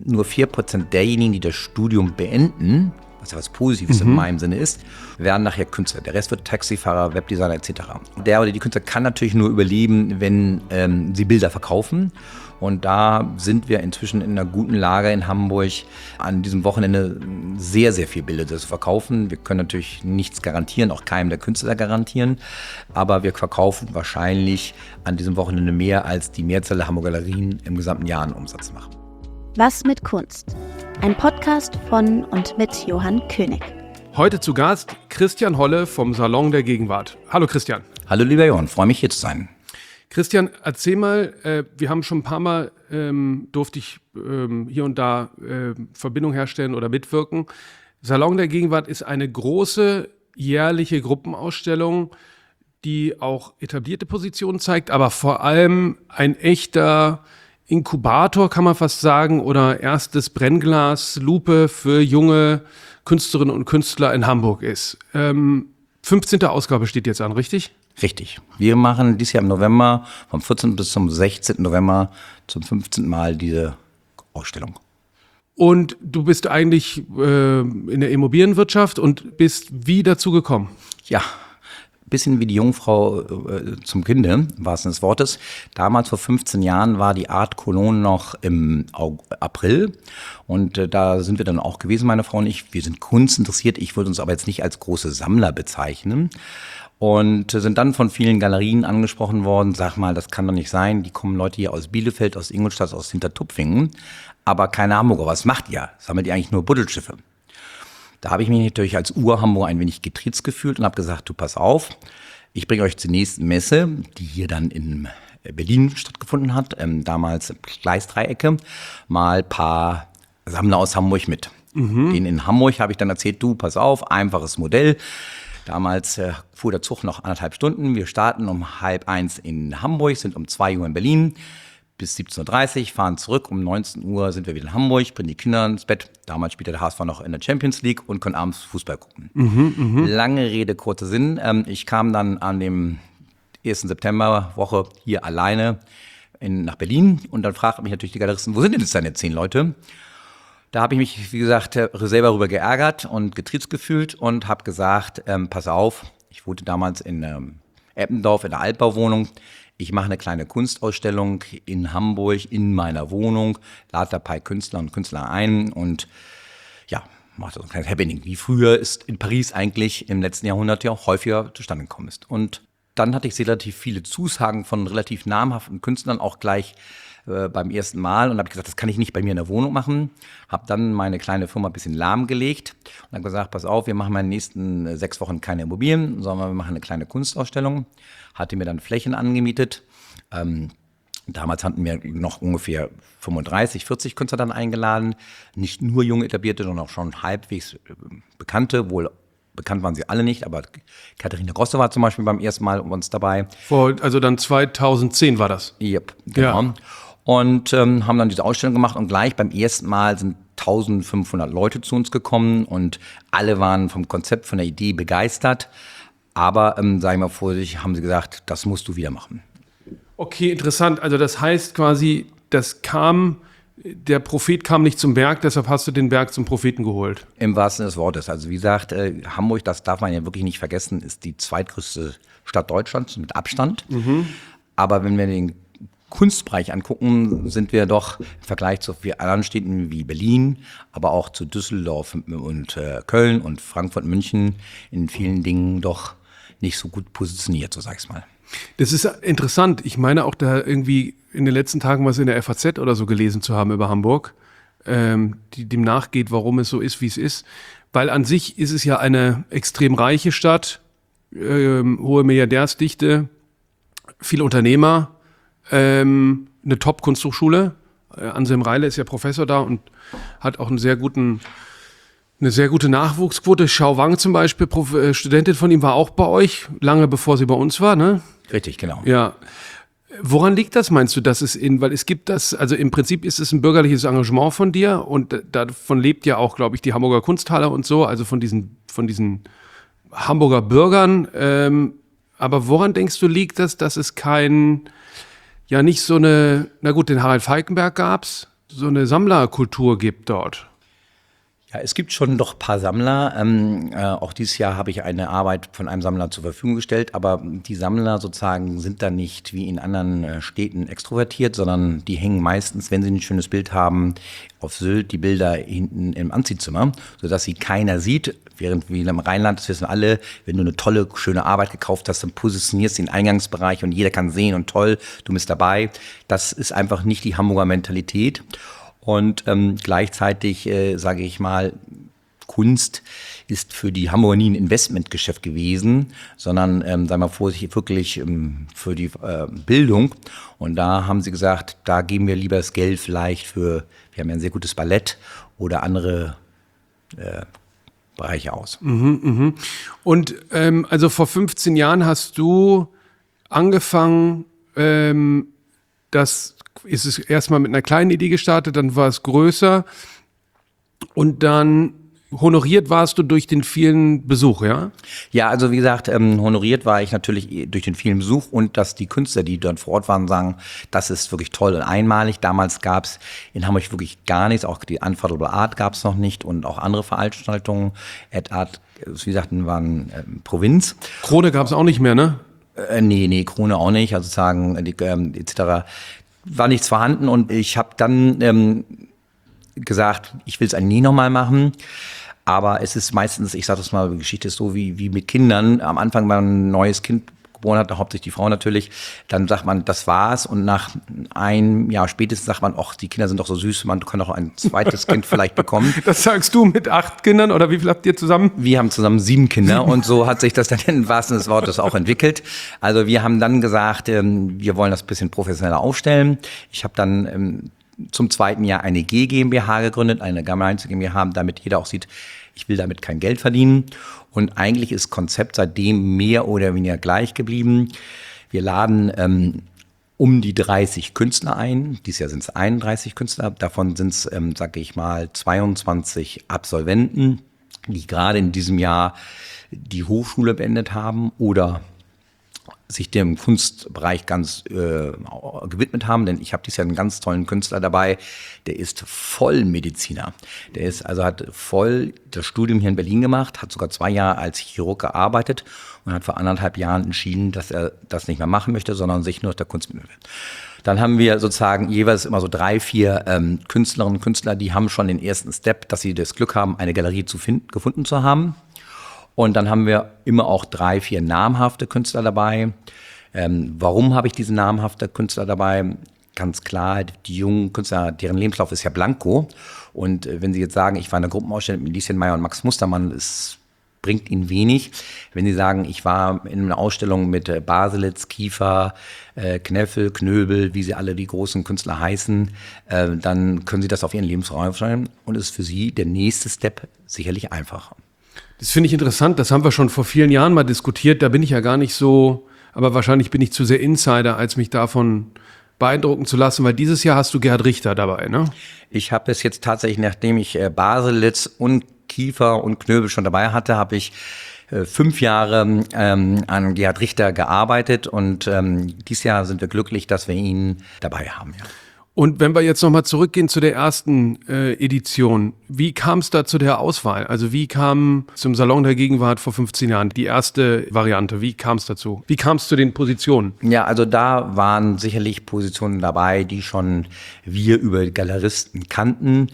nur 4% derjenigen, die das Studium beenden, was ja was Positives in meinem Sinne ist, werden nachher Künstler. Der Rest wird Taxifahrer, Webdesigner etc. Der oder die Künstler kann natürlich nur überleben, wenn sie Bilder verkaufen. Und da sind wir inzwischen in einer guten Lage in Hamburg, an diesem Wochenende sehr, sehr viel Bilder zu verkaufen. Wir können natürlich nichts garantieren, auch keinem der Künstler garantieren. Aber wir verkaufen wahrscheinlich an diesem Wochenende mehr, als die Mehrzahl der Hamburger Galerien im gesamten Jahr an Umsatz machen. Was mit Kunst? Ein Podcast von und mit Johann König. Heute zu Gast Christian Holle vom Salon der Gegenwart. Hallo Christian. Hallo lieber Johann, freue mich hier zu sein. Christian, erzähl mal, wir haben schon ein paar Mal, durfte ich hier und da Verbindung herstellen oder mitwirken. Salon der Gegenwart ist eine große jährliche Gruppenausstellung, die auch etablierte Positionen zeigt, aber vor allem ein echter Inkubator, kann man fast sagen, oder erstes Brennglas, Lupe für junge Künstlerinnen und Künstler in Hamburg ist. 15. Ausgabe steht jetzt an, richtig? Richtig. Wir machen dieses Jahr im November, vom 14. bis zum 16. November, zum 15. Mal diese Ausstellung. Und du bist eigentlich in der Immobilienwirtschaft und bist wie dazu gekommen? Ja, ein bisschen wie die Jungfrau zum Kinde, im wahrsten Sinne des Wortes. Damals vor 15 Jahren war die Art Cologne noch im April und da sind wir dann auch gewesen, meine Frau und ich. Wir sind kunstinteressiert, ich würde uns aber jetzt nicht als große Sammler bezeichnen. Und sind dann von vielen Galerien angesprochen worden, sag mal, das kann doch nicht sein, die kommen Leute hier aus Bielefeld, aus Ingolstadt, aus Hintertupfingen, aber keine Hamburger, was macht ihr? Sammelt ihr eigentlich nur Buddelschiffe? Da habe ich mich natürlich als Ur-Hamburger ein wenig getriezt gefühlt und habe gesagt, du pass auf, ich bringe euch zur nächsten Messe, die hier dann in Berlin stattgefunden hat, damals Gleisdreiecke, mal ein paar Sammler aus Hamburg mit. Den in Hamburg habe ich dann erzählt, du pass auf, einfaches Modell. Damals fuhr der Zug noch 1,5 Stunden. Wir starten um 12:30 in Hamburg, sind um 2 Uhr in Berlin bis 17:30 Uhr, fahren zurück. Um 19 Uhr sind wir wieder in Hamburg, bringen die Kinder ins Bett. Damals spielte der HSV noch in der Champions League und können abends Fußball gucken. Lange Rede, kurzer Sinn. Ich kam dann an dem 1. Septemberwoche hier alleine nach Berlin und dann fragten mich natürlich die Galeristen, wo sind denn jetzt deine 10 Leute? Da habe ich mich, wie gesagt, selber darüber geärgert und getriezt gefühlt und habe gesagt, pass auf, ich wohnte damals in Eppendorf in der Altbauwohnung. Ich mache eine kleine Kunstausstellung in Hamburg in meiner Wohnung, lade da ein paar Künstler und Künstler ein und ja, mache so ein kleines Happening, wie früher ist in Paris eigentlich im letzten Jahrhundert ja auch häufiger zustande gekommen ist. Und dann hatte ich relativ viele Zusagen von relativ namhaften Künstlern, auch gleich beim ersten Mal und habe gesagt, das kann ich nicht bei mir in der Wohnung machen. Habe dann meine kleine Firma ein bisschen lahmgelegt und habe gesagt, pass auf, wir machen in den nächsten 6 Wochen keine Immobilien, sondern wir machen eine kleine Kunstausstellung. Hatte mir dann Flächen angemietet. Damals hatten wir noch ungefähr 35, 40 Künstler dann eingeladen. Nicht nur junge Etablierte, sondern auch schon halbwegs Bekannte, wohl bekannt waren sie alle nicht, aber Katharina Grosse war zum Beispiel beim ersten Mal uns dabei. Also dann 2010 war das? Yep, genau. Ja. Und haben dann diese Ausstellung gemacht und gleich beim ersten Mal sind 1500 Leute zu uns gekommen und alle waren vom Konzept, von der Idee begeistert. Aber, sage ich mal vorsichtig, haben sie gesagt, das musst du wieder machen. Okay, interessant. Also das heißt quasi, der Prophet kam nicht zum Berg, deshalb hast du den Berg zum Propheten geholt. Im wahrsten Sinne des Wortes. Also wie gesagt, Hamburg, das darf man ja wirklich nicht vergessen, ist die zweitgrößte Stadt Deutschlands mit Abstand. Aber wenn wir den Kunstbereich angucken, sind wir doch im Vergleich zu anderen Städten wie Berlin, aber auch zu Düsseldorf und Köln und Frankfurt, München in vielen Dingen doch nicht so gut positioniert, so sag ich's mal. Das ist interessant. Ich meine auch da irgendwie in den letzten Tagen was in der FAZ oder so gelesen zu haben über Hamburg, die dem nachgeht, warum es so ist, wie es ist. Weil an sich ist es ja eine extrem reiche Stadt, hohe Milliardärsdichte, viele Unternehmer, eine Top-Kunsthochschule. Anselm Reile ist ja Professor da und hat auch eine sehr gute Nachwuchsquote. Shao Wang zum Beispiel, Studentin von ihm, war auch bei euch, lange bevor sie bei uns war, ne? Richtig, genau. Ja. Woran liegt das, meinst du, dass weil es gibt das, also im Prinzip ist es ein bürgerliches Engagement von dir und davon lebt ja auch, glaube ich, die Hamburger Kunsthalle und so, also von diesen Hamburger Bürgern. Aber woran denkst du, liegt das, dass es nicht so den Harald Falkenberg gab's, so eine Sammlerkultur gibt dort. Ja, es gibt schon doch ein paar Sammler. Auch dieses Jahr habe ich eine Arbeit von einem Sammler zur Verfügung gestellt, aber die Sammler sozusagen sind da nicht wie in anderen Städten extrovertiert, sondern die hängen meistens, wenn sie ein schönes Bild haben, auf Sylt die Bilder hinten im Anziehzimmer, sodass sie keiner sieht. Während wie im Rheinland, das wissen alle, wenn du eine tolle, schöne Arbeit gekauft hast, dann positionierst du den Eingangsbereich und jeder kann sehen und toll, du bist dabei. Das ist einfach nicht die Hamburger Mentalität. Und gleichzeitig, sage ich mal, Kunst ist für die Hamburger nie ein Investmentgeschäft gewesen, sondern, sagen wir mal vorsichtig, wirklich für die Bildung. Und da haben sie gesagt, da geben wir lieber das Geld vielleicht für, wir haben ja ein sehr gutes Ballett oder andere Bereiche aus. Und also vor 15 Jahren hast du angefangen, das ist es erstmal mit einer kleinen Idee gestartet, dann war es größer und dann honoriert warst du durch den vielen Besuch, ja? Ja, also wie gesagt, honoriert war ich natürlich durch den vielen Besuch und dass die Künstler, die dort vor Ort waren, sagen, das ist wirklich toll und einmalig. Damals gab es in Hamburg wirklich gar nichts, auch die Unfathomable Art gab es noch nicht und auch andere Veranstaltungen. Ad Art, wie gesagt, waren Provinz. Krone gab es auch nicht mehr, ne? Nee, Krone auch nicht, also sagen etc. War nichts vorhanden und ich habe dann gesagt, ich will es eigentlich nie nochmal machen. Aber es ist meistens, ich sage das mal, die Geschichte ist so wie mit Kindern. Am Anfang, wenn man ein neues Kind geboren hat, hauptsächlich die Frau natürlich, dann sagt man, das war's. Und nach einem Jahr spätestens sagt man, ach, die Kinder sind doch so süß, man kann doch ein zweites Kind vielleicht bekommen. Das sagst du mit 8 Kindern oder wie viel habt ihr zusammen? Wir haben zusammen 7 Kinder und so hat sich das dann im wahrsten des Wortes auch entwickelt. Also wir haben dann gesagt, wir wollen das ein bisschen professioneller aufstellen. Ich habe dann zum zweiten Jahr eine GmbH gegründet, eine Gemeinschaft GmbH, damit jeder auch sieht, ich will damit kein Geld verdienen. Und eigentlich ist das Konzept seitdem mehr oder weniger gleich geblieben. Wir laden um die 30 Künstler ein. Dieses Jahr sind es 31 Künstler. Davon sind es, sage ich mal, 22 Absolventen, die gerade in diesem Jahr die Hochschule beendet haben oder sich dem Kunstbereich ganz gewidmet haben, denn ich habe dieses Jahr einen ganz tollen Künstler dabei, der ist Vollmediziner. Der ist also hat voll das Studium hier in Berlin gemacht, hat sogar 2 Jahre als Chirurg gearbeitet und hat vor 1,5 Jahren entschieden, dass er das nicht mehr machen möchte, sondern sich nur der Kunst widmen will. Dann haben wir sozusagen jeweils immer so 3, 4 Künstlerinnen und Künstler, die haben schon den ersten Step, dass sie das Glück haben, eine Galerie gefunden zu haben. Und dann haben wir immer auch 3, 4 namhafte Künstler dabei. Warum habe ich diese namhafte Künstler dabei? Ganz klar, die jungen Künstler, deren Lebenslauf ist ja blanko. Und wenn Sie jetzt sagen, ich war in einer Gruppenausstellung mit Lieschen Meyer und Max Mustermann, es bringt Ihnen wenig. Wenn Sie sagen, ich war in einer Ausstellung mit Baselitz, Kiefer, Kneffel, Knöbel, wie sie alle die großen Künstler heißen, dann können Sie das auf Ihren Lebenslauf aufschreiben und es ist für Sie der nächste Step sicherlich einfacher. Das finde ich interessant, das haben wir schon vor vielen Jahren mal diskutiert, da bin ich ja gar nicht so, aber wahrscheinlich bin ich zu sehr Insider, als mich davon beeindrucken zu lassen, weil dieses Jahr hast du Gerhard Richter dabei, ne? Ich habe es jetzt tatsächlich, nachdem ich Baselitz und Kiefer und Knöbel schon dabei hatte, habe ich 5 Jahre an Gerhard Richter gearbeitet und dieses Jahr sind wir glücklich, dass wir ihn dabei haben, ja. Und wenn wir jetzt nochmal zurückgehen zu der ersten Edition, wie kam es da zu der Auswahl? Also wie kam zum Salon der Gegenwart vor 15 Jahren die erste Variante? Wie kam es dazu? Wie kam es zu den Positionen? Ja, also da waren sicherlich Positionen dabei, die schon wir über Galeristen kannten.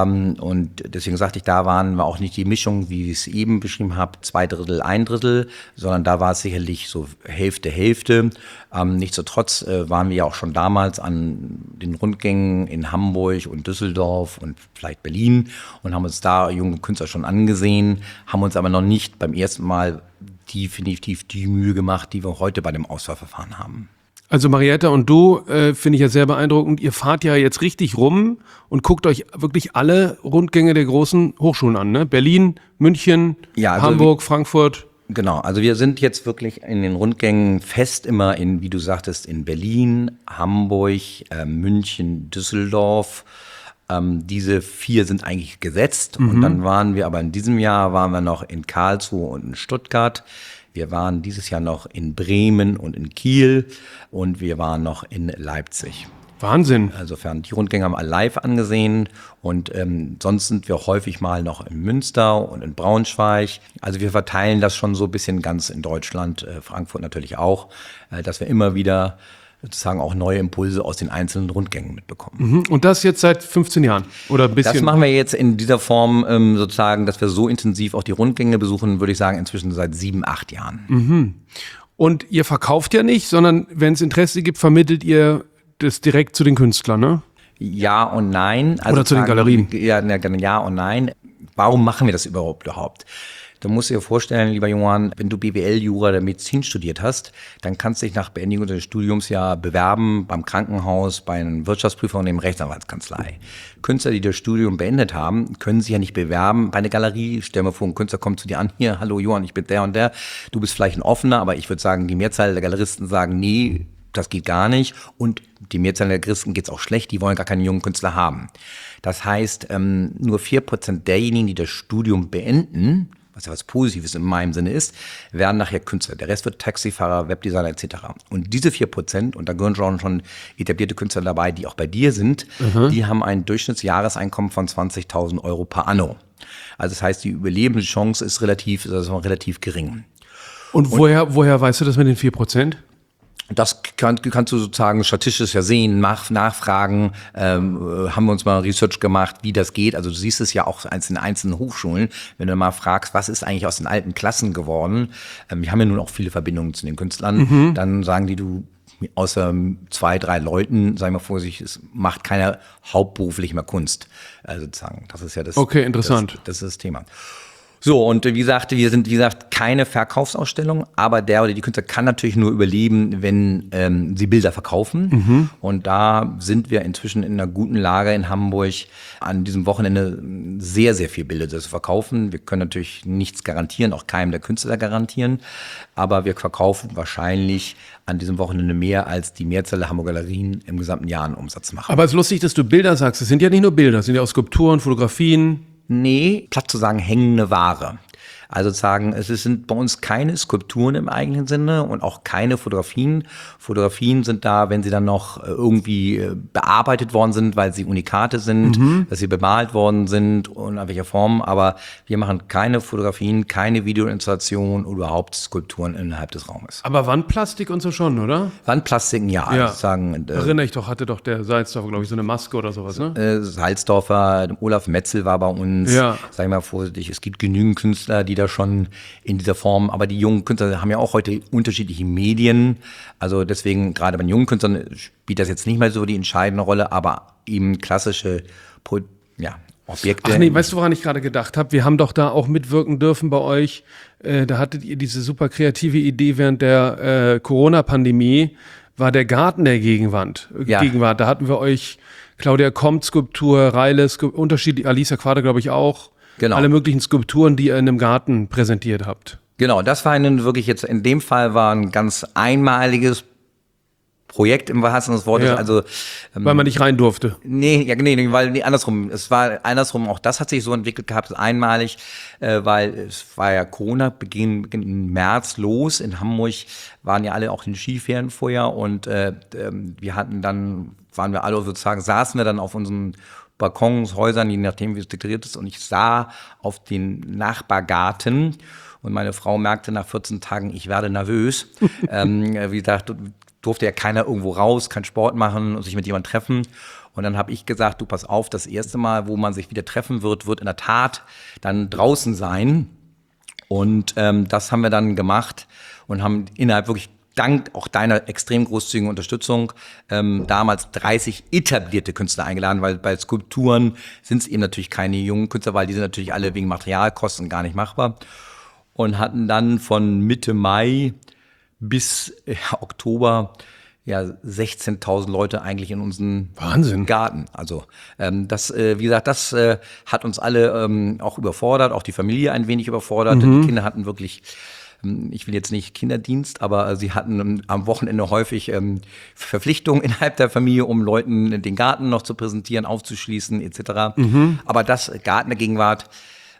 Und deswegen sagte ich, da waren wir auch nicht die Mischung, wie ich es eben beschrieben habe, 2 Drittel, 1 Drittel, sondern da war es sicherlich so Hälfte, Hälfte. Nichtsdestotrotz waren wir ja auch schon damals an den Rundgängen in Hamburg und Düsseldorf und vielleicht Berlin und haben uns da junge Künstler schon angesehen, haben uns aber noch nicht beim ersten Mal definitiv die Mühe gemacht, die wir heute bei dem Auswahlverfahren haben. Also Marietta und du, finde ich ja sehr beeindruckend, ihr fahrt ja jetzt richtig rum und guckt euch wirklich alle Rundgänge der großen Hochschulen an, ne? Berlin, München, ja, also Hamburg, Frankfurt. Genau, also wir sind jetzt wirklich in den Rundgängen fest immer in, wie du sagtest, in Berlin, Hamburg, München, Düsseldorf. Diese 4 sind eigentlich gesetzt. Und dann waren wir aber in diesem Jahr waren wir noch in Karlsruhe und in Stuttgart. Wir waren dieses Jahr noch in Bremen und in Kiel und wir waren noch in Leipzig. Wahnsinn. Insofern, die Rundgänge haben alle live angesehen und sonst sind wir häufig mal noch in Münster und in Braunschweig. Also wir verteilen das schon so ein bisschen ganz in Deutschland, Frankfurt natürlich auch, dass wir immer wieder sozusagen auch neue Impulse aus den einzelnen Rundgängen mitbekommen. Und das jetzt seit 15 Jahren oder ein bisschen? Das machen wir jetzt in dieser Form sozusagen, dass wir so intensiv auch die Rundgänge besuchen, würde ich sagen, inzwischen seit 7, 8 Jahren. Und ihr verkauft ja nicht, sondern wenn es Interesse gibt, vermittelt ihr das direkt zu den Künstlern, ne? Ja und nein. Also oder zu den Galerien. Ja und nein. Warum machen wir das überhaupt? Du musst dir vorstellen, lieber Johann, wenn du BWL, Jura oder Medizin studiert hast, dann kannst du dich nach Beendigung des Studiums ja bewerben beim Krankenhaus, bei einem Wirtschaftsprüfer und einer Rechtsanwaltskanzlei. Künstler, die das Studium beendet haben, können sich ja nicht bewerben bei einer Galerie. Stell dir vor, ein Künstler kommt zu dir an, hier, hallo Johann, ich bin der und der. Du bist vielleicht ein Offener, aber ich würde sagen, die Mehrzahl der Galeristen sagen, nee, das geht gar nicht. Und die Mehrzahl der Galeristen geht's auch schlecht, die wollen gar keine jungen Künstler haben. Das heißt, nur 4% derjenigen, die das Studium beenden, was ja was Positives in meinem Sinne ist, werden nachher Künstler. Der Rest wird Taxifahrer, Webdesigner etc. Und diese 4%, und da gehören schon etablierte Künstler dabei, die auch bei dir sind, die haben ein Durchschnittsjahreseinkommen von 20.000 Euro per anno. Also das heißt, die Überlebenschance ist relativ gering. Und woher weißt du das mit den 4%? Das kannst du sozusagen statistisch ja sehen, nachfragen, haben wir uns mal Research gemacht, wie das geht. Also du siehst es ja auch in einzelnen Hochschulen, wenn du mal fragst, was ist eigentlich aus den alten Klassen geworden. Wir haben ja nun auch viele Verbindungen zu den Künstlern. Dann sagen die, du, außer 2, 3 Leuten, sei mal vorsichtig, es macht keiner hauptberuflich mehr Kunst. Also sozusagen, das ist ja das. Okay, interessant. Das ist das Thema. So, und wie gesagt, wir sind, keine Verkaufsausstellung, aber der oder die Künstler kann natürlich nur überleben, wenn sie Bilder verkaufen. Und da sind wir inzwischen in einer guten Lage in Hamburg, an diesem Wochenende sehr, sehr viel Bilder zu verkaufen. Wir können natürlich nichts garantieren, auch keinem der Künstler garantieren, aber wir verkaufen wahrscheinlich an diesem Wochenende mehr, als die Mehrzahl der Hamburger Galerien im gesamten Jahr einen Umsatz machen. Aber es ist lustig, dass du Bilder sagst. Es sind ja nicht nur Bilder, es sind ja auch Skulpturen, Fotografien. Nee, platt zu sagen, hängende Ware. Also sagen, es sind bei uns keine Skulpturen im eigentlichen Sinne und auch keine Fotografien. Fotografien sind da, wenn sie dann noch irgendwie bearbeitet worden sind, weil sie Unikate sind, dass sie bemalt worden sind und in welcher Form. Aber wir machen keine Fotografien, keine Videoinstallationen oder überhaupt Skulpturen innerhalb des Raumes. Aber Wandplastik und so schon, oder? Wandplastiken, ja. Ja. Sagen, Erinnere ich doch, hatte doch der Salzdorfer, glaube ich, so eine Maske oder sowas, ne? Salzdorfer, Olaf Metzel war bei uns. Ja. Sag ich mal vorsichtig, es gibt genügend Künstler, die da schon in dieser Form, aber die jungen Künstler haben ja auch heute unterschiedliche Medien. Also deswegen, gerade bei den jungen Künstlern spielt das jetzt nicht mehr so die entscheidende Rolle, aber eben klassische Objekte. Ach nee, weißt du, woran ich gerade gedacht habe? Wir haben doch da auch mitwirken dürfen bei euch. Da hattet ihr diese super kreative Idee während der Corona-Pandemie, war der Garten der Gegenwart. Ja. Da hatten wir euch Claudia Compt Skulptur, Reile, unterschiedlich, Alicia Quader, glaube ich, auch. Genau. Alle möglichen Skulpturen, die ihr in einem Garten präsentiert habt. Genau, das war wirklich jetzt, in dem Fall war ein ganz einmaliges Projekt im wahrsten Sinne des Wortes. Ja. Also, Weil man nicht rein durfte. Andersrum. Es war andersrum, auch das hat sich so entwickelt gehabt, einmalig, weil es war ja Corona, Beginn im März los. In Hamburg waren ja alle auch in Skiferien vorher und saßen wir dann auf unseren Balkons, Häusern, je nachdem, wie es dekoriert ist. Und ich sah auf den Nachbargarten und meine Frau merkte nach 14 Tagen, ich werde nervös. Wie gesagt, durfte ja keiner irgendwo raus, keinen Sport machen und sich mit jemandem treffen. Und dann habe ich gesagt, du pass auf, das erste Mal, wo man sich wieder treffen wird in der Tat dann draußen sein. Und das haben wir dann gemacht und haben innerhalb wirklich dank auch deiner extrem großzügigen Unterstützung damals 30 etablierte Künstler eingeladen, weil bei Skulpturen sind es eben natürlich keine jungen Künstler, weil die sind natürlich alle wegen Materialkosten gar nicht machbar. Und hatten dann von Mitte Mai bis Oktober 16.000 Leute eigentlich in unseren Wahnsinn. Garten. Also das hat uns alle auch überfordert, auch die Familie ein wenig überfordert. Die Kinder hatten wirklich, ich will jetzt nicht Kinderdienst, aber sie hatten am Wochenende häufig Verpflichtungen innerhalb der Familie, um Leuten den Garten noch zu präsentieren, aufzuschließen etc. Aber das Garten der Gegenwart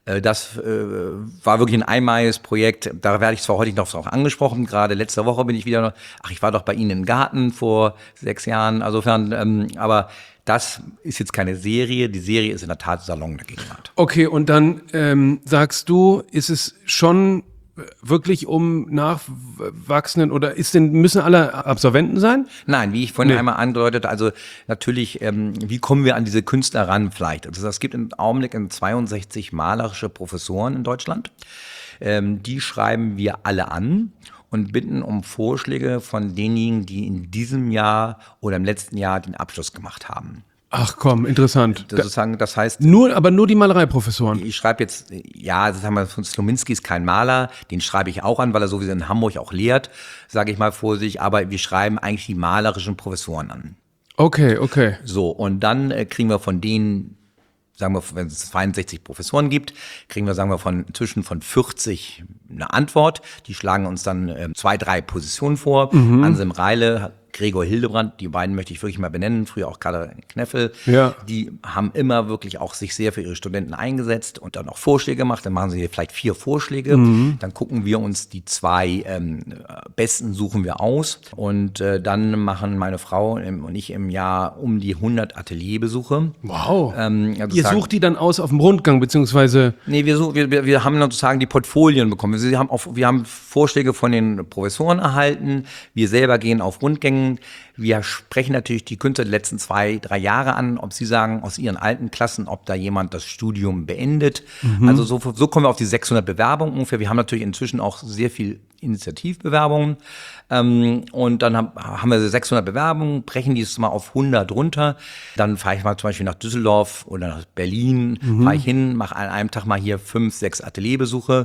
Das war wirklich ein einmaliges Projekt. Da werde ich zwar heute noch drauf angesprochen, gerade letzte Woche bin ich wieder, ich war doch bei Ihnen im Garten vor 6 Jahren, insofern, aber das ist jetzt keine Serie, die Serie ist in der Tat Salon der Gegenwart. Okay, und dann sagst du, ist es schon wirklich um Nachwachsenden oder müssen alle Absolventen sein? Nein, wie ich vorhin einmal angedeutet, also natürlich, wie kommen wir an diese Künstler ran vielleicht? Also es gibt im Augenblick 62 malerische Professoren in Deutschland. Die schreiben wir alle an und bitten um Vorschläge von denjenigen, die in diesem Jahr oder im letzten Jahr den Abschluss gemacht haben. Ach komm, interessant. Das heißt, aber nur die Malereiprofessoren. ich schreibe jetzt, sagen wir, von Slominski ist kein Maler, den schreibe ich auch an, weil er sowieso in Hamburg auch lehrt, sage ich mal vorsichtig, aber wir schreiben eigentlich die malerischen Professoren an. Okay. So, und dann kriegen wir von denen, sagen wir, wenn es 62 Professoren gibt, kriegen wir, sagen wir, inzwischen von 40 eine Antwort. Die schlagen uns dann 2, 3 Positionen vor. Anselm Reile, Gregor Hildebrandt, die beiden möchte ich wirklich mal benennen, früher auch Karl Kneffel, die haben immer wirklich auch sich sehr für ihre Studenten eingesetzt und dann auch Vorschläge gemacht, dann machen sie vielleicht 4 Vorschläge, dann gucken wir uns die 2 besten suchen wir aus und dann machen meine Frau und ich im Jahr um die 100 Atelierbesuche. Wow. Ihr sucht die dann aus auf dem Rundgang, beziehungsweise? Nee, wir haben sozusagen die Portfolien bekommen. Wir haben Vorschläge von den Professoren erhalten, wir selber gehen auf Rundgänge. Wir sprechen natürlich die Künstler die letzten 2, 3 Jahre an, ob sie sagen, aus ihren alten Klassen, ob da jemand das Studium beendet. Also so kommen wir auf die 600 Bewerbungen ungefähr. Wir haben natürlich inzwischen auch sehr viel Initiativbewerbungen. Und dann haben wir 600 Bewerbungen, brechen die mal auf 100 runter. Dann fahre ich mal zum Beispiel nach Düsseldorf oder nach Berlin, fahre ich hin, mache an einem Tag mal hier 5, 6 Atelierbesuche.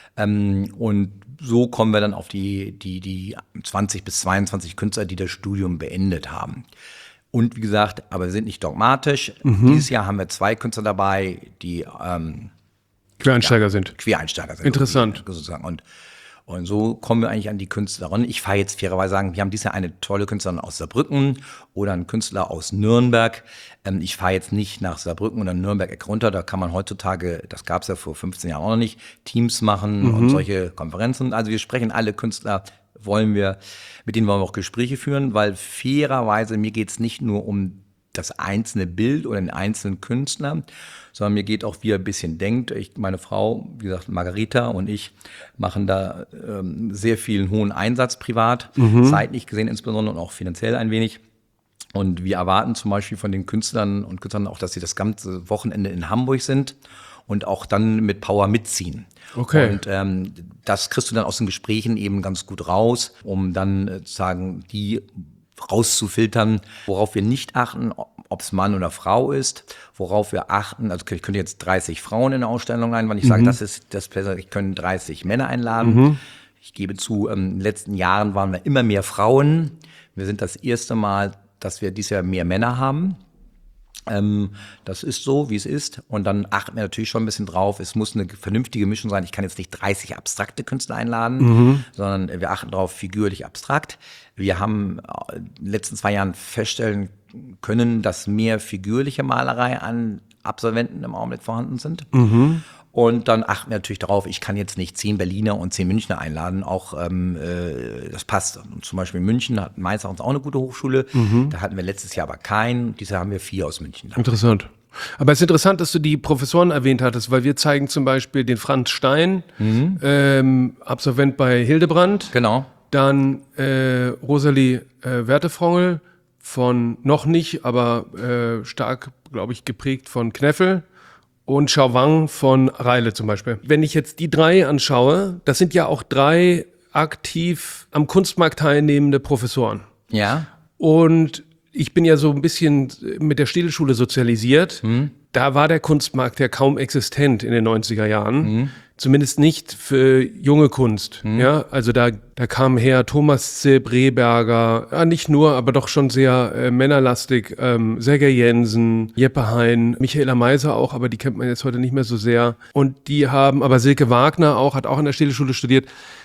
Und so kommen wir dann auf die 20 bis 22 Künstler, die das Studium beendet haben. Und wie gesagt, aber wir sind nicht dogmatisch. Dieses Jahr haben wir 2 Künstler dabei, die Quereinsteiger sind. Quereinsteiger sind. Interessant. Sozusagen. Und so kommen wir eigentlich an die Künstlerin. Ich fahre jetzt fairerweise sagen, wir haben dieses Jahr eine tolle Künstlerin aus Saarbrücken oder einen Künstler aus Nürnberg. Ich fahre jetzt nicht nach Saarbrücken oder Nürnberg runter. Da kann man heutzutage, das gab es ja vor 15 Jahren auch noch nicht, Teams machen und solche Konferenzen. Also wir sprechen alle Künstler, mit denen wollen wir auch Gespräche führen, weil fairerweise mir geht es nicht nur um das einzelne Bild oder den einzelnen Künstler, sondern mir geht auch, wie er ein bisschen denkt. Meine Frau, wie gesagt, Margarita und ich machen da sehr viel hohen Einsatz privat, zeitlich gesehen insbesondere und auch finanziell ein wenig. Und wir erwarten zum Beispiel von den Künstlern und Künstlern auch, dass sie das ganze Wochenende in Hamburg sind und auch dann mit Power mitziehen. Okay. Und das kriegst du dann aus den Gesprächen eben ganz gut raus, um dann sozusagen die rauszufiltern, worauf wir nicht achten, ob es Mann oder Frau ist, worauf wir achten. Also ich könnte jetzt 30 Frauen in eine Ausstellung einladen, ich sage, das ist das besser, ich könnte 30 Männer einladen. Ich gebe zu, in den letzten Jahren waren wir immer mehr Frauen. Wir sind das erste Mal, dass wir dieses Jahr mehr Männer haben. Das ist so, wie es ist. Und dann achten wir natürlich schon ein bisschen drauf. Es muss eine vernünftige Mischung sein. Ich kann jetzt nicht 30 abstrakte Künstler einladen, sondern wir achten darauf, figürlich abstrakt. Wir haben in den letzten 2 Jahren feststellen können, dass mehr figürliche Malerei an Absolventen im Augenblick vorhanden sind. Und dann achten wir natürlich darauf, ich kann jetzt nicht 10 Berliner und 10 Münchner einladen, auch das passt. Und zum Beispiel München hat meines Erachtens auch eine gute Hochschule, da hatten wir letztes Jahr aber keinen, dieses Jahr haben wir 4 aus München. Interessant. Aber es ist interessant, dass du die Professoren erwähnt hattest, weil wir zeigen zum Beispiel den Franz Stein, Absolvent bei Hildebrandt. Genau. Dann Rosalie Wertefrongel von noch nicht, aber stark, glaube ich, geprägt von Kneffel. Und Xiao Wang von Reile zum Beispiel. Wenn ich jetzt die 3 anschaue, das sind ja auch 3 aktiv am Kunstmarkt teilnehmende Professoren. Ja. Und ich bin ja so ein bisschen mit der Städelschule sozialisiert. Da war der Kunstmarkt ja kaum existent in den 90er Jahren. Zumindest nicht für junge Kunst. Ja, also da kam her Thomas Zilb, Rehberger, ja, nicht nur, aber doch schon sehr männerlastig. Sergej Jensen, Jeppe Hein, Michaela Meiser auch, aber die kennt man jetzt heute nicht mehr so sehr. Und die haben, aber Silke Wagner auch, hat auch an der Städelschule studiert.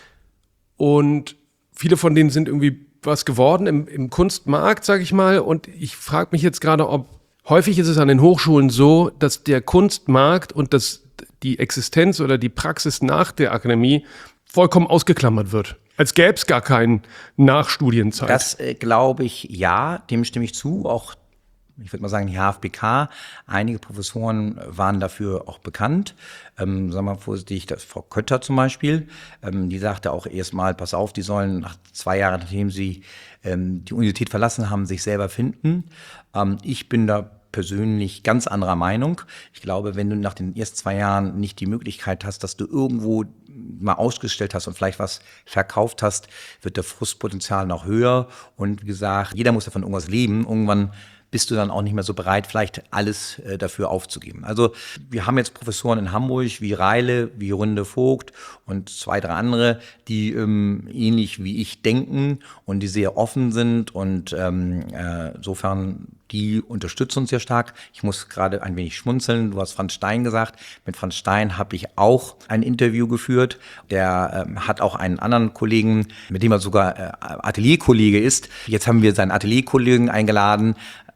Und viele von denen sind irgendwie was geworden im Kunstmarkt, sag ich mal. Und ich frage mich jetzt gerade, ob häufig ist es an den Hochschulen so, dass der Kunstmarkt und die Existenz oder die Praxis nach der Akademie vollkommen ausgeklammert wird. Als gäbe es gar keine Nachstudienzeit. Das glaube ich, ja, dem stimme ich zu. Auch, ich würde mal sagen, die HFBK, einige Professoren waren dafür auch bekannt. Sagen wir mal vorsichtig, Frau Kötter zum Beispiel, die sagte auch erstmal, pass auf, die sollen nach 2 Jahren, nachdem sie die Universität verlassen haben, sich selber finden. Ich bin da persönlich ganz anderer Meinung. Ich glaube, wenn du nach den ersten 2 Jahren nicht die Möglichkeit hast, dass du irgendwo mal ausgestellt hast und vielleicht was verkauft hast, wird der Frustpotenzial noch höher. Und wie gesagt, jeder muss davon irgendwas leben. Irgendwann bist du dann auch nicht mehr so bereit, vielleicht alles dafür aufzugeben. Also wir haben jetzt Professoren in Hamburg wie Reile, wie Runde Vogt und 2, 3 andere, die ähnlich wie ich denken und die sehr offen sind und insofern die unterstützen uns sehr stark. Ich muss gerade ein wenig schmunzeln. Du hast Franz Stein gesagt. Mit Franz Stein habe ich auch ein Interview geführt. Der hat auch einen anderen Kollegen, mit dem er sogar Atelierkollege ist. Jetzt haben wir seinen Atelierkollegen eingeladen.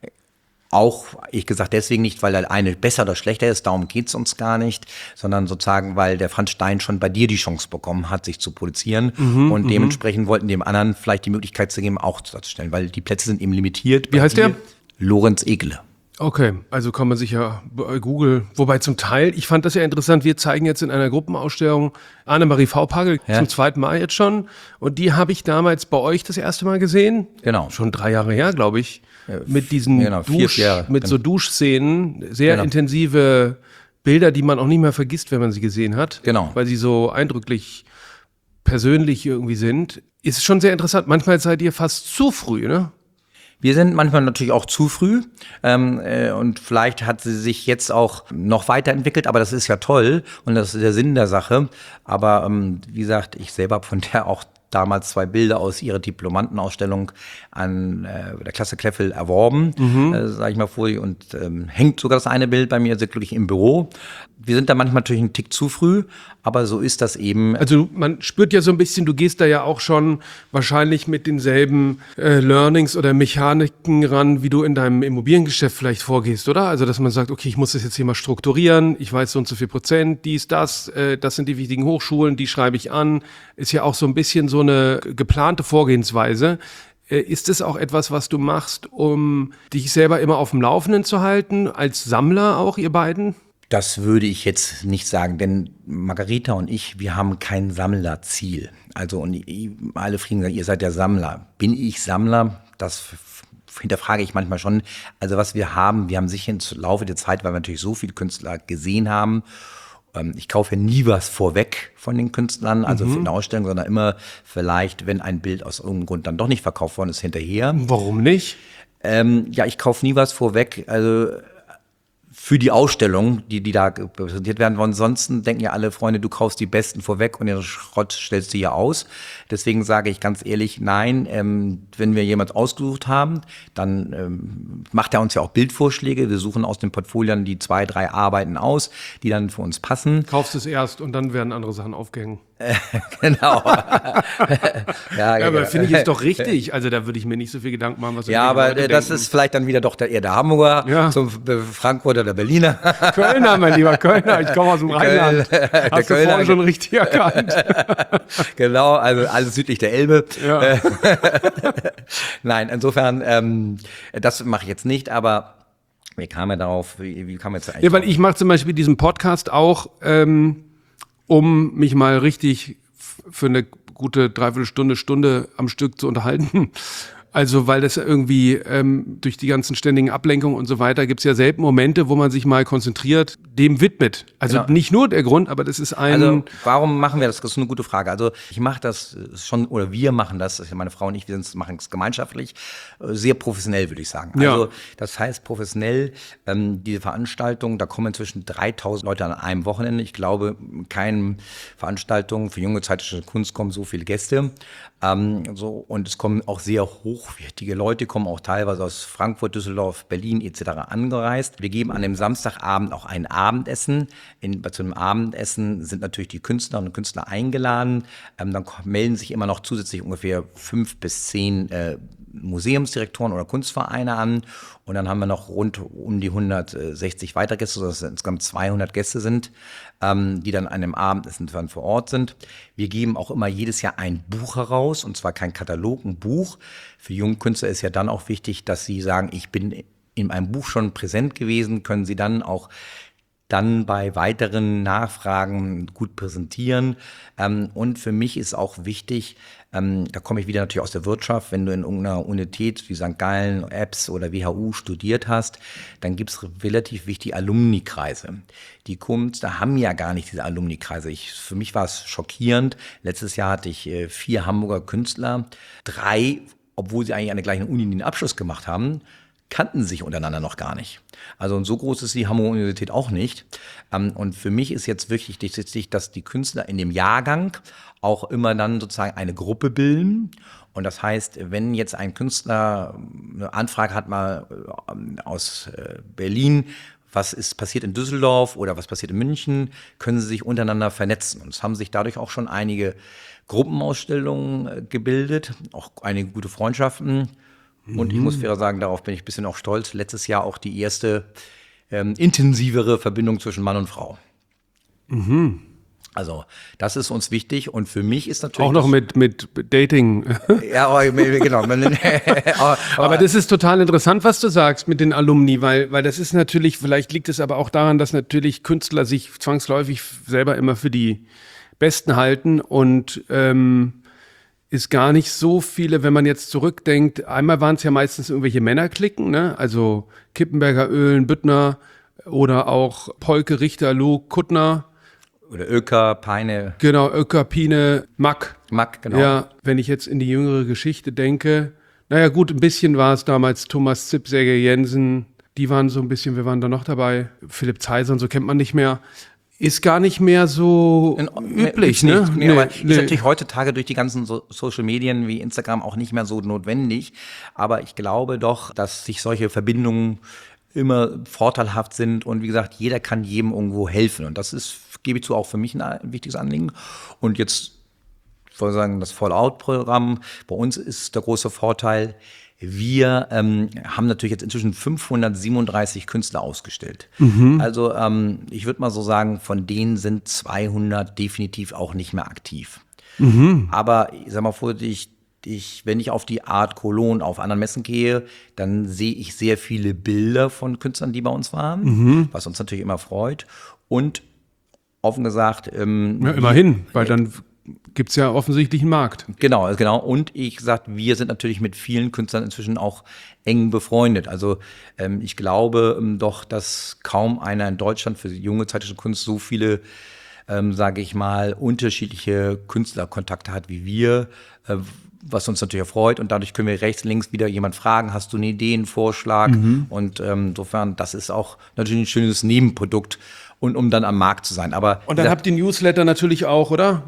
Auch, ich gesagt, deswegen nicht, weil der eine besser oder schlechter ist, darum geht's uns gar nicht, sondern sozusagen, weil der Franz Stein schon bei dir die Chance bekommen hat, sich zu produzieren und dementsprechend wollten dem anderen vielleicht die Möglichkeit zu geben, auch zu stellen, weil die Plätze sind eben limitiert. Wie heißt der? Lorenz Egle. Okay, also kann man sich ja bei Google, wobei zum Teil, ich fand das ja interessant, wir zeigen jetzt in einer Gruppenausstellung Annemarie Vaupagel zum 2. Mal jetzt schon und die habe ich damals bei euch das erste Mal gesehen. Genau. Schon 3 Jahre her, glaube ich. Mit diesen 4 Jahre. mit so Duschszenen, sehr intensive Bilder, die man auch nicht mehr vergisst, wenn man sie gesehen hat. Genau. Weil sie so eindrücklich persönlich irgendwie sind. Ist schon sehr interessant. Manchmal seid ihr fast zu früh, ne? Wir sind manchmal natürlich auch zu früh und vielleicht hat sie sich jetzt auch noch weiterentwickelt, aber das ist ja toll und das ist der Sinn der Sache. Aber wie gesagt, ich selber habe von der auch damals 2 Bilder aus ihrer Diplomantenausstellung an der Klasse Kleffel erworben, sage ich mal vorher, und hängt sogar das eine Bild bei mir sehr glücklich im Büro. Wir sind da manchmal natürlich einen Tick zu früh, aber so ist das eben. Also man spürt ja so ein bisschen, du gehst da ja auch schon wahrscheinlich mit denselben Learnings oder Mechaniken ran, wie du in deinem Immobiliengeschäft vielleicht vorgehst, oder? Also dass man sagt, okay, ich muss das jetzt hier mal strukturieren, ich weiß so und so viel Prozent, dies, das sind die wichtigen Hochschulen, die schreibe ich an. Ist ja auch so ein bisschen so eine geplante Vorgehensweise. Ist es auch etwas, was du machst, um dich selber immer auf dem Laufenden zu halten, als Sammler auch, ihr beiden? Das würde ich jetzt nicht sagen, denn Margarita und ich, wir haben kein Sammlerziel. Also und alle Frieden sagen, ihr seid der Sammler. Bin ich Sammler? Das hinterfrage ich manchmal schon. Also was wir haben sicher im Laufe der Zeit, weil wir natürlich so viele Künstler gesehen haben. Ich kaufe ja nie was vorweg von den Künstlern, also für eine Ausstellung, sondern immer vielleicht, wenn ein Bild aus irgendeinem Grund dann doch nicht verkauft worden ist, hinterher. Warum nicht? Ja, ich kaufe nie was vorweg, also für die Ausstellung, die da präsentiert werden wollen. Ansonsten denken ja alle Freunde, du kaufst die Besten vorweg und den Schrott stellst du hier aus. Deswegen sage ich ganz ehrlich, nein, wenn wir jemand ausgesucht haben, dann macht er uns ja auch Bildvorschläge. Wir suchen aus den Portfolien die 2, 3 Arbeiten aus, die dann für uns passen. Kaufst es erst und dann werden andere Sachen aufgehängt. Genau. Ja, aber finde ich es doch richtig. Also da würde ich mir nicht so viel Gedanken machen, was ja, aber das ist vielleicht dann wieder doch eher der Hamburger zum Frankfurter oder Berliner. Kölner, mein lieber Kölner, ich komme aus dem Rheinland. Hast du vorhin schon richtig erkannt. Genau, also alles südlich der Elbe. Ja. Nein, insofern, das mache ich jetzt nicht, aber wie kam er darauf? Wie kam er zu Ja, weil ich mache zum Beispiel diesen Podcast auch, um mich mal richtig für eine gute Dreiviertelstunde, am Stück zu unterhalten. Also weil das irgendwie durch die ganzen ständigen Ablenkungen und so weiter gibt es ja selten Momente, wo man sich mal konzentriert, dem widmet. Also genau. Nicht nur der Grund, aber das ist Also warum machen wir das? Das ist eine gute Frage. Also ich mache das schon, oder wir machen das, meine Frau und ich, machen es gemeinschaftlich, sehr professionell, würde ich sagen. Ja. Also das heißt professionell, diese Veranstaltung, da kommen inzwischen 3000 Leute an einem Wochenende. Ich glaube, keine Veranstaltung für junge zeitliche Kunst kommen so viele Gäste. Und es kommen auch sehr hochwertige Leute, kommen auch teilweise aus Frankfurt, Düsseldorf, Berlin etc. angereist. Wir geben an dem Samstagabend auch ein Abendessen. Zu dem Abendessen sind natürlich die Künstlerinnen und Künstler eingeladen. Dann melden sich immer noch zusätzlich ungefähr 5 bis 10 Museumsdirektoren oder Kunstvereine an. Und dann haben wir noch rund um die 160 Weitergäste, sodass es insgesamt 200 Gäste sind, die dann an einem Abendessen dann vor Ort sind. Wir geben auch immer jedes Jahr ein Buch heraus, und zwar kein Katalog, ein Buch. Für junge Künstler ist ja dann auch wichtig, dass sie sagen, ich bin in einem Buch schon präsent gewesen, können sie dann auch bei weiteren Nachfragen gut präsentieren. Und für mich ist auch wichtig, da komme ich wieder natürlich aus der Wirtschaft, wenn du in irgendeiner Universität wie St. Gallen, EBS oder WHU studiert hast, dann gibt es relativ wichtige Alumni-Kreise. Die Künstler haben ja gar nicht diese Alumni-Kreise. Für mich war es schockierend. Letztes Jahr hatte ich 4 Hamburger Künstler, 3, obwohl sie eigentlich an der gleichen Uni den Abschluss gemacht haben, kannten sich untereinander noch gar nicht. Also und so groß ist die Hamburger Universität auch nicht. Und für mich ist jetzt wirklich wichtig, dass die Künstler in dem Jahrgang auch immer dann sozusagen eine Gruppe bilden. Und das heißt, wenn jetzt ein Künstler eine Anfrage hat, mal aus Berlin, was ist passiert in Düsseldorf oder was passiert in München, können sie sich untereinander vernetzen. Und es haben sich dadurch auch schon einige Gruppenausstellungen gebildet, auch einige gute Freundschaften. Und ich muss fair sagen, darauf bin ich ein bisschen auch stolz. Letztes Jahr auch die erste intensivere Verbindung zwischen Mann und Frau. Mhm. Also das ist uns wichtig und für mich ist natürlich... Auch noch mit Dating. Ja, genau. Aber das ist total interessant, was du sagst mit den Alumni, weil das ist natürlich, vielleicht liegt es aber auch daran, dass natürlich Künstler sich zwangsläufig selber immer für die Besten halten und ist gar nicht so viele, wenn man jetzt zurückdenkt. Einmal waren es ja meistens irgendwelche Männerklicken, ne? Also Kippenberger, Oehlen, Büttner oder auch Polke, Richter, Luh, Kuttner. Oder Oecker, Peine. Genau, Oecker, Pine, Mack. Mack, genau. Ja, wenn ich jetzt in die jüngere Geschichte denke. Naja gut, ein bisschen war es damals Thomas Zipp, Sergej Jensen. Die waren so ein bisschen, wir waren da noch dabei. Philipp Zeiser und so kennt man nicht mehr. Ist gar nicht mehr so üblich, ne? Nee, aber ist natürlich heutzutage durch die ganzen Social Medien wie Instagram auch nicht mehr so notwendig. Aber ich glaube doch, dass sich solche Verbindungen immer vorteilhaft sind. Und wie gesagt, jeder kann jedem irgendwo helfen. Und das ist, gebe ich zu, auch für mich ein wichtiges Anliegen. Und jetzt, ich wollte sagen, das Fallout-Programm, bei uns ist der große Vorteil, wir haben natürlich jetzt inzwischen 537 Künstler ausgestellt. Also ich würde mal so sagen, von denen sind 200 definitiv auch nicht mehr aktiv. Aber ich sag mal vorsichtig, wenn ich auf die Art Cologne auf anderen Messen gehe, dann sehe ich sehr viele Bilder von Künstlern, die bei uns waren, was uns natürlich immer freut. Und offen gesagt... ja, immerhin, weil dann... Gibt es ja offensichtlich einen Markt. Genau. Und ich gesagt, wir sind natürlich mit vielen Künstlern inzwischen auch eng befreundet. Also ich glaube doch, dass kaum einer in Deutschland für junge zeitliche Kunst so viele, sage ich mal, unterschiedliche Künstlerkontakte hat wie wir, was uns natürlich erfreut. Und dadurch können wir rechts, links wieder jemand fragen, hast du eine Idee, einen Vorschlag? Und insofern, das ist auch natürlich ein schönes Nebenprodukt. Und um dann am Markt zu sein. Aber und dann habt ihr Newsletter natürlich auch, oder?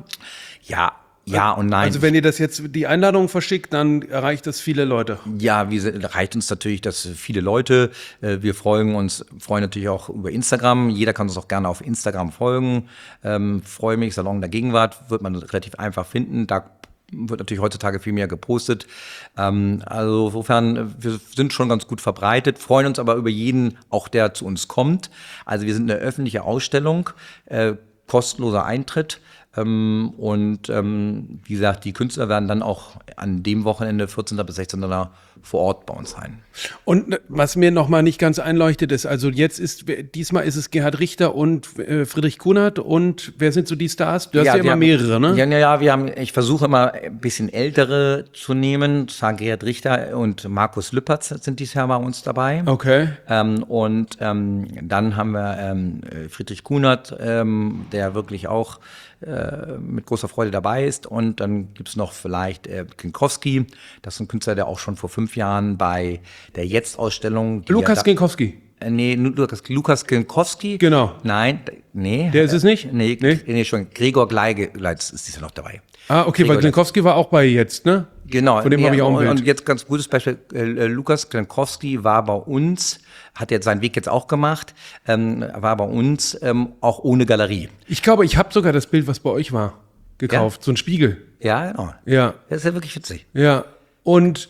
Ja und nein. Also wenn ihr das jetzt die Einladung verschickt, dann erreicht das viele Leute. Ja, erreicht uns natürlich das viele Leute. Wir freuen natürlich auch über Instagram. Jeder kann uns auch gerne auf Instagram folgen. Freue mich, Salon der Gegenwart wird man relativ einfach finden. Da wird natürlich heutzutage viel mehr gepostet. Also insofern, wir sind schon ganz gut verbreitet, freuen uns aber über jeden, auch der zu uns kommt. Also wir sind eine öffentliche Ausstellung, kostenloser Eintritt. Und wie gesagt, die Künstler werden dann auch an dem Wochenende 14. bis 16. vor Ort bei uns sein. Und was mir nochmal nicht ganz einleuchtet ist, also diesmal ist es Gerhard Richter und Friedrich Kunert und wer sind so die Stars? Du hast ja immer mehrere, ne? Ja, ich versuche immer ein bisschen ältere zu nehmen, sagen Gerhard Richter und Markus Lüpertz sind dieses Jahr bei uns dabei. Okay. Und dann haben wir Friedrich Kunert, der wirklich auch mit großer Freude dabei ist. Und dann gibt's noch vielleicht Klinkowski. Das ist ein Künstler, der auch schon vor 5 Jahren bei der Jetzt-Ausstellung... Lukas Klinkowski. Nee, Lukas Klinkowski. Genau. Nein, nee. Der ist es nicht? Nee, schon. Gregor Gleitz ist dieser noch dabei. Ah, okay, weil Klinkowski war auch bei Jetzt, ne? Genau. Von dem habe ich auch ein Bild. Und jetzt ganz gutes Beispiel, Lukas Klinkowski war bei uns, hat jetzt seinen Weg jetzt auch gemacht, war bei uns auch ohne Galerie. Ich glaube, ich habe sogar das Bild, was bei euch war, gekauft. Ja? So ein Spiegel. Ja, genau. Ja. Das ist ja wirklich witzig. Ja. Und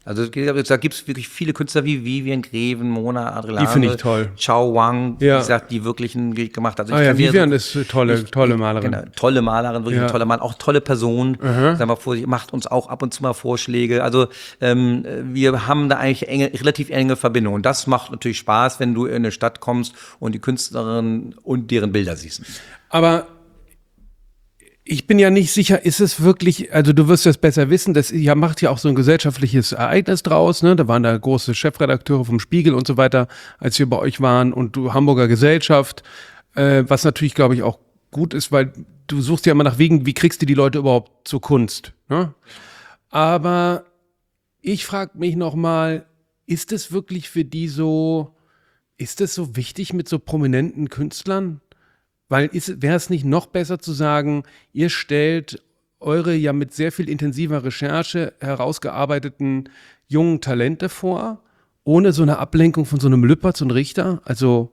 Also da gibt es wirklich viele Künstler wie Vivian Greven, Mona Adrilane, Die finde ich toll. Chao Wang, wie Ja. gesagt, die wirklich ein Gedicht gemacht hat. Also Vivian ist tolle Malerin. Genau, tolle Malerin, wirklich eine tolle Malerin, auch tolle Person. Sagen wir vor, macht uns auch ab und zu mal Vorschläge. Also wir haben da eigentlich relativ enge Verbindungen. Und das macht natürlich Spaß, wenn du in eine Stadt kommst und die Künstlerin und deren Bilder siehst. Aber ich bin ja nicht sicher, ist es wirklich, also du wirst das besser wissen, ihr macht ja auch so ein gesellschaftliches Ereignis draus, ne? Da waren da große Chefredakteure vom Spiegel und so weiter, als wir bei euch waren und du Hamburger Gesellschaft, was natürlich, glaube ich, auch gut ist, weil du suchst ja immer nach Wegen, wie kriegst du die Leute überhaupt zur Kunst, ne? Aber ich frage mich nochmal, ist es wirklich für die ist es so wichtig mit so prominenten Künstlern? Weil wäre es nicht noch besser zu sagen, ihr stellt eure ja mit sehr viel intensiver Recherche herausgearbeiteten jungen Talente vor, ohne so eine Ablenkung von so einem Lüpertz und Richter? Also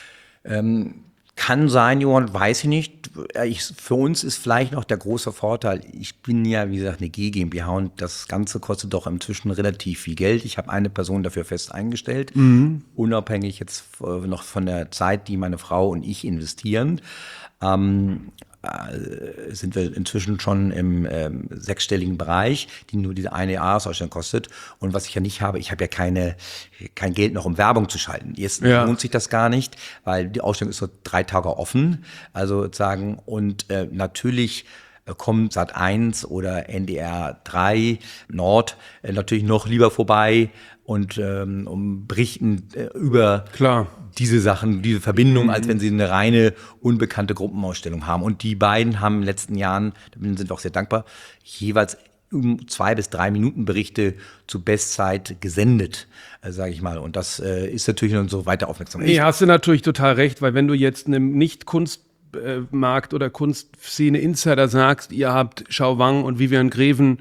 Kann sein, Johann, weiß ich nicht. Für uns ist vielleicht noch der große Vorteil, ich bin ja, wie gesagt, eine GmbH und das Ganze kostet doch inzwischen relativ viel Geld. Ich habe eine Person dafür fest eingestellt, unabhängig jetzt noch von der Zeit, die meine Frau und ich investieren. Sind wir inzwischen schon im sechsstelligen Bereich, die nur diese eine Jahresausstellung kostet. Und was ich ja nicht habe, ich habe ja kein Geld noch, um Werbung zu schalten. Jetzt lohnt sich das gar nicht, weil die Ausstellung ist so 3 Tage offen. Also sozusagen, und natürlich kommt Sat.1 oder NDR 3 Nord natürlich noch lieber vorbei und berichten über diese Sachen, diese Verbindung, als wenn sie eine reine unbekannte Gruppenausstellung haben. Und die beiden haben in den letzten Jahren, da sind wir auch sehr dankbar, jeweils 2 bis 3 Minuten Berichte zu Bestzeit gesendet, sage ich mal. Und das ist natürlich noch so weiter aufmerksam. Nee, hast du natürlich total recht, weil wenn du jetzt einem Nicht-Kunstmarkt- oder Kunstszene-Insider sagst, ihr habt Chao Wang und Vivian Greven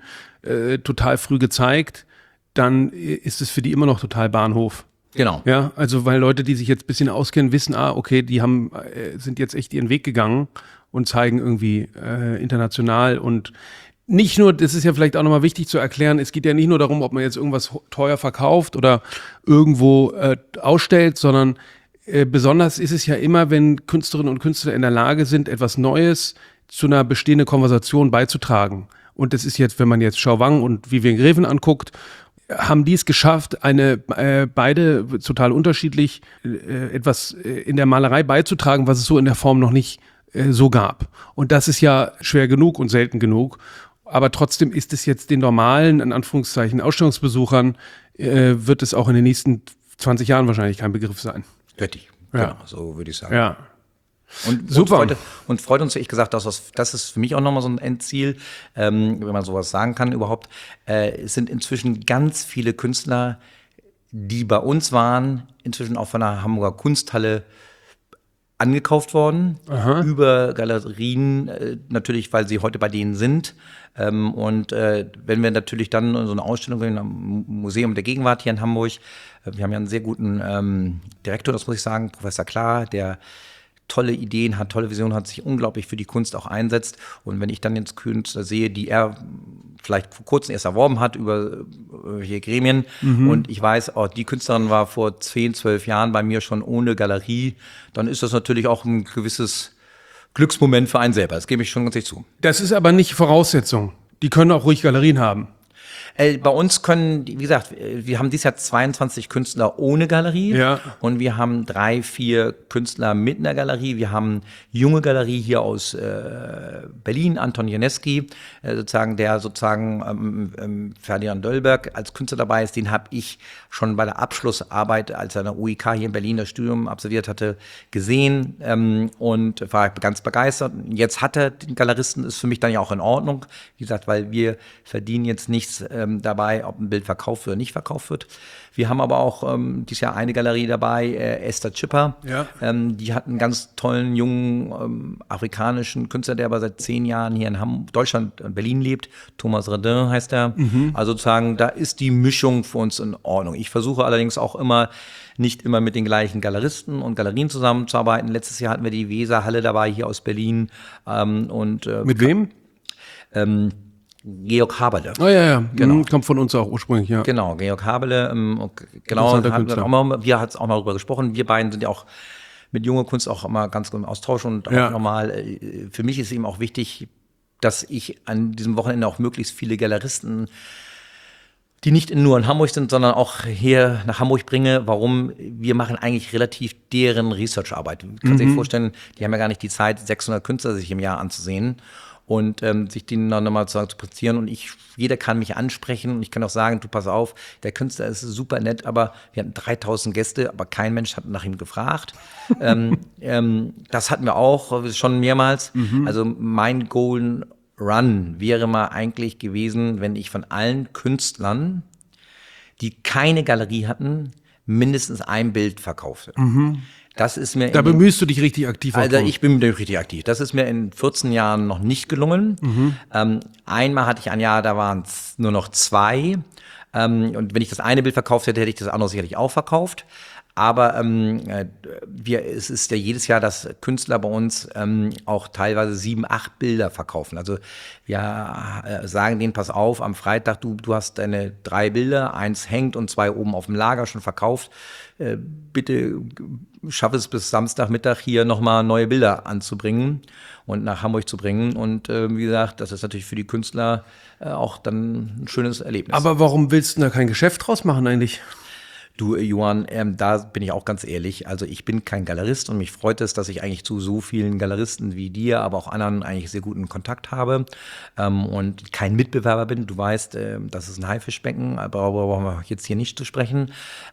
total früh gezeigt, dann ist es für die immer noch total Bahnhof. Genau. Ja, also weil Leute, die sich jetzt ein bisschen auskennen, wissen, okay, die sind jetzt echt ihren Weg gegangen und zeigen irgendwie international und nicht nur, das ist ja vielleicht auch nochmal wichtig zu erklären, es geht ja nicht nur darum, ob man jetzt irgendwas teuer verkauft oder irgendwo ausstellt, sondern besonders ist es ja immer, wenn Künstlerinnen und Künstler in der Lage sind, etwas Neues zu einer bestehenden Konversation beizutragen. Und das ist jetzt, wenn man jetzt Chao Wang und Vivian Greven anguckt, haben die es geschafft, beide total unterschiedlich etwas in der Malerei beizutragen, was es so in der Form noch nicht so gab. Und das ist ja schwer genug und selten genug. Aber trotzdem ist es jetzt den normalen, in Anführungszeichen, Ausstellungsbesuchern, wird es auch in den nächsten 20 Jahren wahrscheinlich kein Begriff sein. Richtig, ja. Genau, so würde ich sagen. Ja. Und super. Und freut uns, ehrlich gesagt, das ist für mich auch nochmal so ein Endziel, wenn man sowas sagen kann überhaupt. Es sind inzwischen ganz viele Künstler, die bei uns waren, inzwischen auch von der Hamburger Kunsthalle angekauft worden, über Galerien, natürlich, weil sie heute bei denen sind. Und wenn wir natürlich dann so eine Ausstellung sehen am Museum der Gegenwart hier in Hamburg, wir haben ja einen sehr guten Direktor, das muss ich sagen, Professor Klar, der tolle Ideen hat, tolle Visionen hat, sich unglaublich für die Kunst auch einsetzt. Und wenn ich dann jetzt Künstler sehe, die er vielleicht vor kurzem erst erworben hat über hier Gremien und ich weiß, die Künstlerin war vor 10, 12 Jahren bei mir schon ohne Galerie, dann ist das natürlich auch ein gewisses Glücksmoment für einen selber. Das gebe ich schon ganz ehrlich zu. Das ist aber nicht Voraussetzung. Die können auch ruhig Galerien haben. Bei uns können, wie gesagt, wir haben dieses Jahr 22 Künstler ohne Galerie und wir haben 3, 4 Künstler mit einer Galerie. Wir haben junge Galerie hier aus Berlin, Anton Janeski, der Ferdinand Döllberg als Künstler dabei ist. Den habe ich schon bei der Abschlussarbeit, als er an der UIK hier in Berlin das Studium absolviert hatte, gesehen und war ganz begeistert. Jetzt hat er den Galeristen, ist für mich dann ja auch in Ordnung, wie gesagt, weil wir verdienen jetzt nichts dabei, ob ein Bild verkauft wird oder nicht verkauft wird. Wir haben aber auch dieses Jahr eine Galerie dabei, Esther Chipper. Ja. Die hat einen ganz tollen, jungen afrikanischen Künstler, der aber seit 10 Jahren hier in Deutschland, Berlin lebt. Thomas Redin heißt er. Also sozusagen, da ist die Mischung für uns in Ordnung. Ich versuche allerdings auch nicht immer mit den gleichen Galeristen und Galerien zusammenzuarbeiten. Letztes Jahr hatten wir die Weserhalle dabei, hier aus Berlin. Mit wem? Georg Haberle. Oh ja. Genau. Kommt von uns auch ursprünglich, ja. Genau, Georg Haberle. Interessanter Künstler. Wir hatten auch mal darüber gesprochen. Wir beiden sind ja auch mit junger Kunst auch immer ganz gut im Austausch und Ja. auch nochmal, für mich ist eben auch wichtig, dass ich an diesem Wochenende auch möglichst viele Galeristen, die nicht nur in Hamburg sind, sondern auch hier nach Hamburg bringe. Warum? Wir machen eigentlich relativ deren Research-Arbeit. Du kannst dir vorstellen, die haben ja gar nicht die Zeit, 600 Künstler sich im Jahr anzusehen und sich denen dann nochmal zu präsentieren. Und jeder kann mich ansprechen und ich kann auch sagen, du pass auf, der Künstler ist super nett, aber wir hatten 3000 Gäste, aber kein Mensch hat nach ihm gefragt. Das hatten wir auch schon mehrmals. Also mein Golden Run wäre mal eigentlich gewesen, wenn ich von allen Künstlern, die keine Galerie hatten, mindestens ein Bild verkaufte. Das ist mir Da bemühst du dich richtig aktiv. Also ich bin richtig aktiv. Das ist mir in 14 Jahren noch nicht gelungen. Einmal hatte ich ein Jahr, da waren es nur noch 2. Und wenn ich das eine Bild verkauft hätte, hätte ich das andere sicherlich auch verkauft. Aber es ist ja jedes Jahr, dass Künstler bei uns auch teilweise 7, 8 Bilder verkaufen. Also wir sagen denen, pass auf, am Freitag, du hast deine 3 Bilder, 1 hängt und 2 oben auf dem Lager schon verkauft. Bitte schaff es bis Samstagmittag hier nochmal neue Bilder anzubringen und nach Hamburg zu bringen. Und wie gesagt, das ist natürlich für die Künstler auch dann ein schönes Erlebnis. Aber warum willst du da kein Geschäft draus machen eigentlich? Du, Johann, da bin ich auch ganz ehrlich. Also ich bin kein Galerist und mich freut es, dass ich eigentlich zu so vielen Galeristen wie dir, aber auch anderen eigentlich sehr guten Kontakt habe und kein Mitbewerber bin. Du weißt, das ist ein Haifischbecken, aber darüber brauchen wir jetzt hier nicht zu sprechen.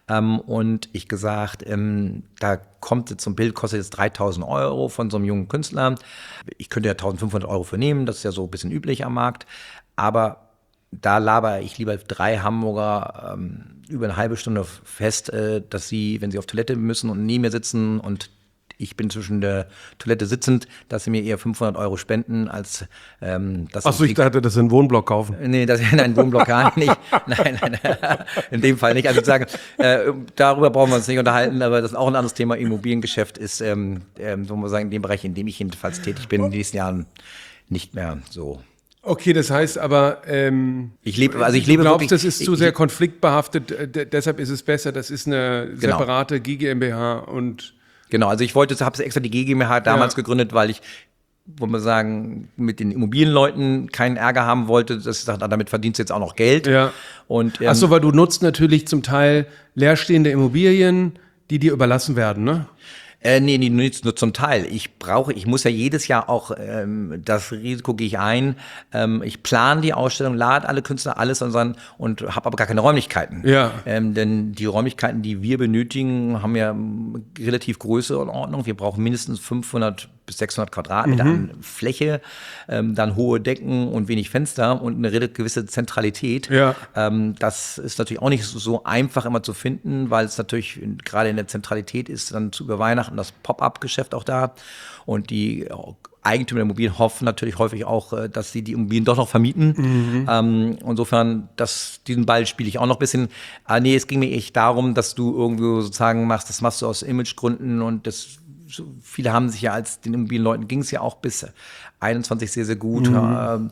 Und ich gesagt, da kommt jetzt so ein Bild, kostet jetzt 3.000 € von so einem jungen Künstler. Ich könnte ja 1.500 € für nehmen, das ist ja so ein bisschen üblich am Markt. Aber da labere ich lieber 3 Hamburger über eine halbe Stunde fest, dass sie, wenn sie auf Toilette müssen und neben mir sitzen und ich bin zwischen der Toilette sitzend, dass sie mir eher 500 € spenden, als dass Achso, ich dachte, das ist ein Wohnblock kaufen. Nee, nein, Wohnblock gar nicht. Nein, in dem Fall nicht. Also ich sage, darüber brauchen wir uns nicht unterhalten, aber das ist auch ein anderes Thema. Immobiliengeschäft ist, so muss man sagen, in dem Bereich, in dem ich jedenfalls tätig bin, in den nächsten Jahren nicht mehr so. Okay, das heißt aber, ich lebe du glaubst, wirklich, das ist zu sehr konfliktbehaftet, deshalb ist es besser, das ist eine separate GmbH und... Genau, also ich habe extra die GmbH damals gegründet, weil ich, wollen wir sagen, mit den Immobilienleuten keinen Ärger haben wollte, dass ich sage, damit verdienst du jetzt auch noch Geld. Ja. Und, Achso, weil du nutzt natürlich zum Teil leerstehende Immobilien, die dir überlassen werden, ne? Nee, nicht nur zum Teil. Ich muss ja jedes Jahr auch, das Risiko gehe ich ein, ich plane die Ausstellung, lade alle Künstler, alles und habe aber gar keine Räumlichkeiten. Ja. Denn die Räumlichkeiten, die wir benötigen, haben ja relativ größere Ordnung. Wir brauchen mindestens 500 bis 600 Quadratmeter an Fläche, dann hohe Decken und wenig Fenster und eine gewisse Zentralität. Ja. Das ist natürlich auch nicht so einfach immer zu finden, weil es natürlich gerade in der Zentralität ist dann über Weihnachten das Pop-up-Geschäft auch da und die Eigentümer der Immobilien hoffen natürlich häufig auch, dass sie die Immobilien doch noch vermieten. Insofern, diesen Ball spiele ich auch noch ein bisschen. Nee, es ging mir echt darum, dass du irgendwo sozusagen das machst du aus Imagegründen und viele haben sich ja den Immobilienleuten ging es ja auch bis 21 sehr, sehr gut, haben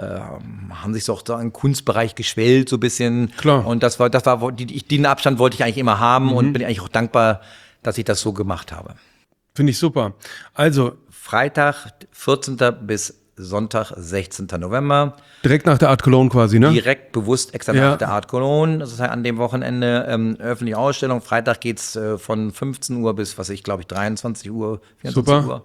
sich so auch da im Kunstbereich geschwellt so ein bisschen. Klar. Und den Abstand wollte ich eigentlich immer haben und bin eigentlich auch dankbar, dass ich das so gemacht habe. Finde ich super. Also Freitag, 14. bis Sonntag, 16. November. direkt nach der Art Cologne quasi, ne? Direkt bewusst extra nach der Art Cologne. Das ist halt an dem Wochenende öffentliche Ausstellung. Freitag geht's von 15 Uhr bis, 23 Uhr, 24 Super. Uhr.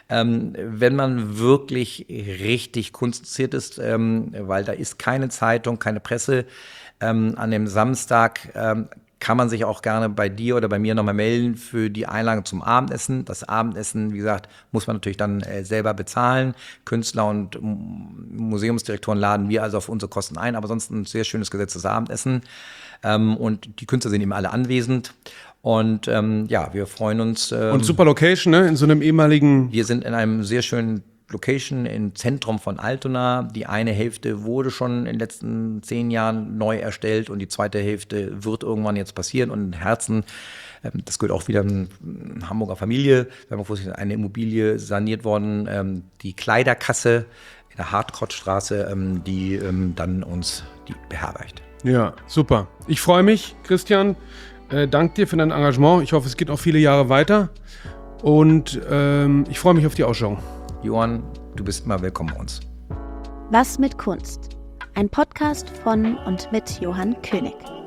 Wenn man wirklich richtig kunstziert ist, weil da ist keine Zeitung, keine Presse, an dem Samstag kann man sich auch gerne bei dir oder bei mir nochmal melden für die Einladung zum Abendessen. Das Abendessen, wie gesagt, muss man natürlich dann selber bezahlen. Künstler und Museumsdirektoren laden wir also auf unsere Kosten ein, aber sonst ein sehr schönes gesetztes Abendessen. Und die Künstler sind eben alle anwesend. Und wir freuen uns. Und super Location, ne? In so einem ehemaligen... Wir sind in einem sehr schönen Location im Zentrum von Altona. Die eine Hälfte wurde schon in den letzten 10 Jahren neu erstellt und die zweite Hälfte wird irgendwann jetzt passieren. Und in Herzen, das gehört auch wieder einer Hamburger Familie, eine Immobilie saniert worden, die Kleiderkasse in der Hartkrotzstraße, die dann uns beherbergt. Ja, super. Ich freue mich, Christian. Danke dir für dein Engagement. Ich hoffe, es geht noch viele Jahre weiter. Und ich freue mich auf die Ausstellung. Johann, du bist immer willkommen bei uns. Was mit Kunst? Ein Podcast von und mit Johann König.